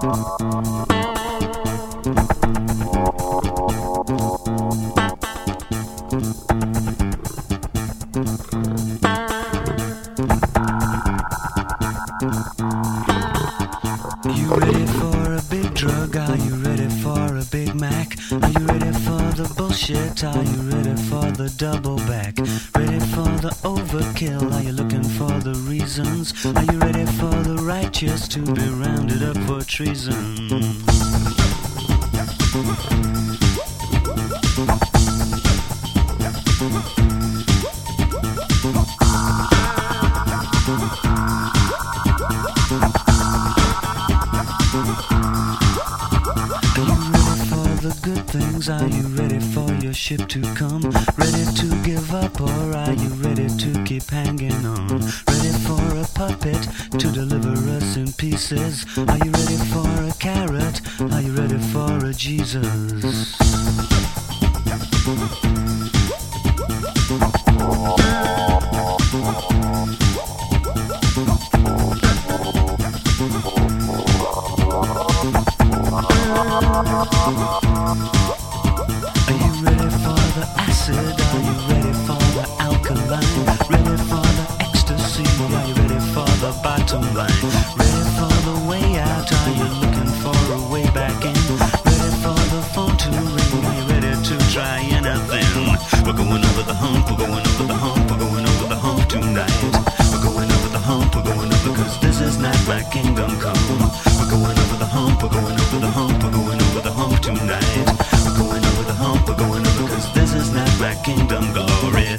You ready for a big drug? Are you ready for a Big Mac? Are you ready for the bullshit? Are you ready for the double back? Ready for the overkill? Are you looking for the reasons? Are you ready for the righteous to be rounded up for treason? Good things, are you ready for your ship to come? Ready to give up, or are you ready to keep hanging on? Ready for a puppet to deliver us in pieces? Are you ready for a carrot? Are you ready for a Jesus? Are you ready for the acid? Are you ready for the alkaline? Ready for the ecstasy? Are you ready for the bottom line? Ready for the way out? Are you looking for a way back in? Ready for the phone to ring? Are you ready to try anything? We're going over the hump, we're going over the hump, we're going over the hump tonight. We're going over the hump, we're going over, cause this is not my kingdom come. We're going over the hump, we're going over the hump, we're going over the hump tonight. We're going over the hump, we're going over, cause this is not my kingdom glory.